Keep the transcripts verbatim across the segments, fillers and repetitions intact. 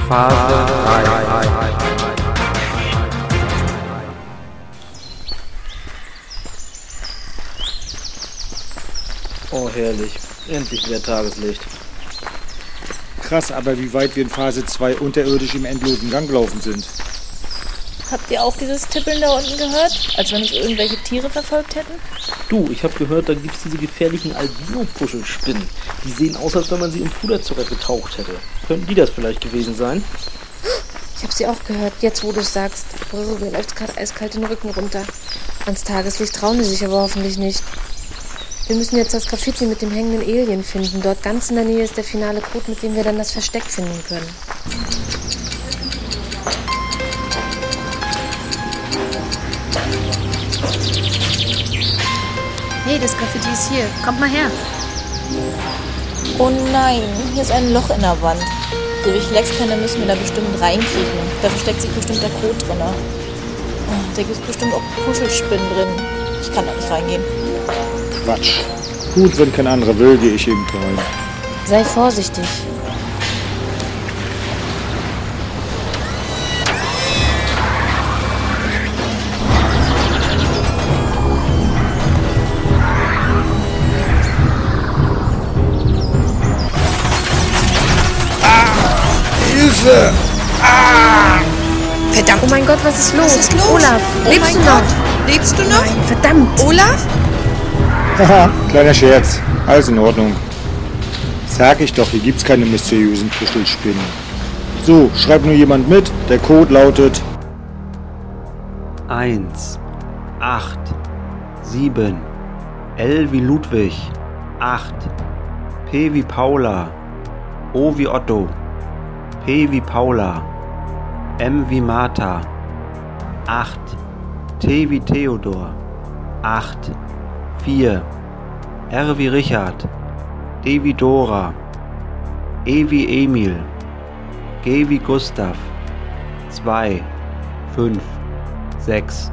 Phase drei. Oh, herrlich. Endlich wieder Tageslicht. Krass, aber wie weit wir in Phase zwei unterirdisch im endlosen Gang gelaufen sind. Habt ihr auch dieses Tippeln da unten gehört? Als wenn es irgendwelche Tiere verfolgt hätten? Du, ich habe gehört, da gibt's diese gefährlichen Albino-Puschelspinnen. Die sehen aus, als wenn man sie in Puderzucker getaucht hätte. Könnten die das vielleicht gewesen sein? Ich habe sie auch gehört, jetzt wo du es sagst. Brr, mir läuft's gerade eiskalt den Rücken runter. Ans Tageslicht trauen die sich aber hoffentlich nicht. Wir müssen jetzt das Graffiti mit dem hängenden Alien finden. Dort ganz in der Nähe ist der finale Code, mit dem wir dann das Versteck finden können. Hey, das Graffiti ist hier. Kommt mal her. Oh nein, hier ist ein Loch in der Wand. Die Reflexkanne müssen wir da bestimmt reinkriechen. Da versteckt sich bestimmt der Code drin. Oh, da gibt es bestimmt auch Puschelspinnen drin. Ich kann da nicht reingehen. Quatsch. Gut, wenn kein anderer will, gehe ich eben rein. Sei vorsichtig. Hilfe! Ah! Verdammt! Oh mein Gott, was ist los? Was ist los? Olaf, oh lebst mein du noch? Gott. Lebst du noch? Nein, verdammt! Olaf? Haha, kleiner Scherz. Alles in Ordnung. Sag ich doch, hier gibt's keine mysteriösen Puschelspinnen. So, schreibt nur jemand mit. Der Code lautet eins, acht, sieben, L wie Ludwig, acht, P wie Paula, O wie Otto, P wie Paula, M wie Martha, acht, T wie Theodor, acht, vier, R wie Richard, D wie Dora, E wie Emil, G wie Gustav, zwei, fünf, sechs.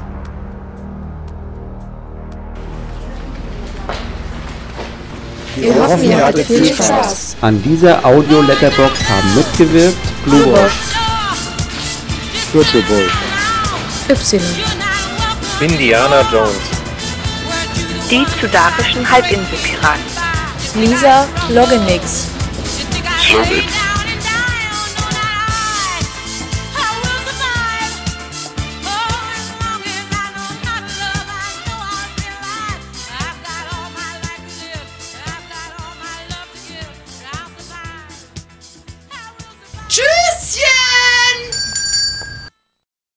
Wir hoffen, ihr hattet viel Spaß. An dieser Audio-Letterbox haben mitgewirkt Bluebosch, Virtual Boy, Y. Indiana Jones. Die sudarischen Halbinselpiraten. Lisa Logenix. Slowit. Tschüsschen!